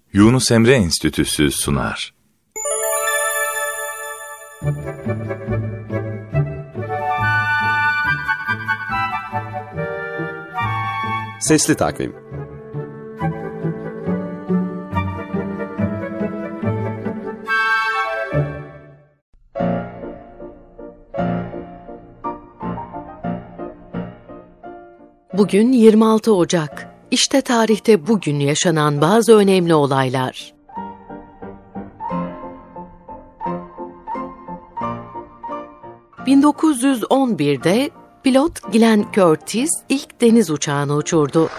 Yunus Emre Enstitüsü sunar. Sesli Takvim. Bugün 26 Ocak. İşte tarihte bugün yaşanan bazı önemli olaylar. ...1911'de pilot Glenn Curtiss ilk deniz uçağını uçurdu.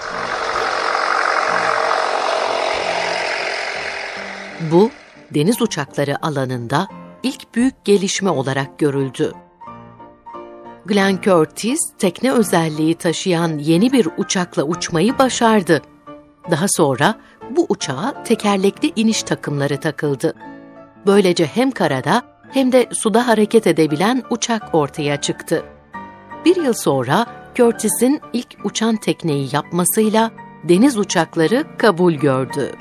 Bu, deniz uçakları alanında ilk büyük gelişme olarak görüldü. Glenn Curtiss, tekne özelliği taşıyan yeni bir uçakla uçmayı başardı. Daha sonra bu uçağa tekerlekli iniş takımları takıldı. Böylece hem karada hem de suda hareket edebilen uçak ortaya çıktı. Bir yıl sonra Curtiss'in ilk uçan tekneyi yapmasıyla deniz uçakları kabul gördü.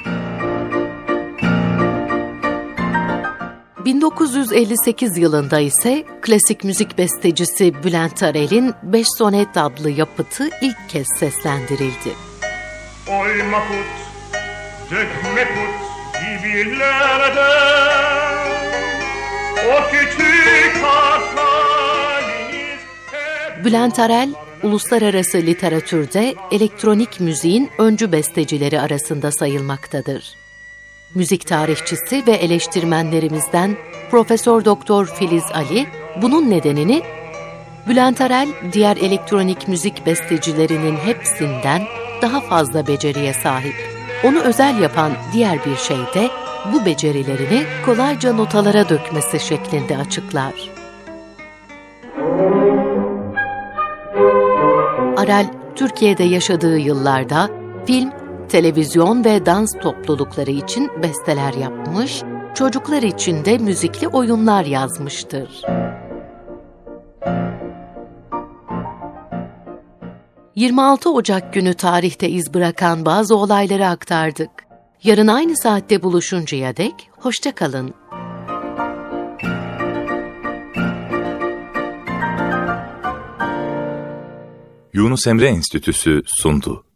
1958 yılında ise klasik müzik bestecisi Bülent Arel'in Beş Sonet adlı yapıtı ilk kez seslendirildi. Oy Mahmut, dökme put gibilerde, o küçük harfleriniz hep... Bülent Arel, uluslararası literatürde elektronik müziğin öncü bestecileri arasında sayılmaktadır. Müzik tarihçisi ve eleştirmenlerimizden Profesör Doktor Filiz Ali, bunun nedenini Bülent Arel diğer elektronik müzik bestecilerinin hepsinden daha fazla beceriye sahip. Onu özel yapan diğer bir şey de bu becerilerini kolayca notalara dökmesi şeklinde açıklar. Arel, Türkiye'de yaşadığı yıllarda film, televizyon ve dans toplulukları için besteler yapmış, çocuklar için de müzikli oyunlar yazmıştır. 26 Ocak günü tarihte iz bırakan bazı olayları aktardık. Yarın aynı saatte buluşuncaya dek hoşça kalın. Yunus Emre Enstitüsü sundu.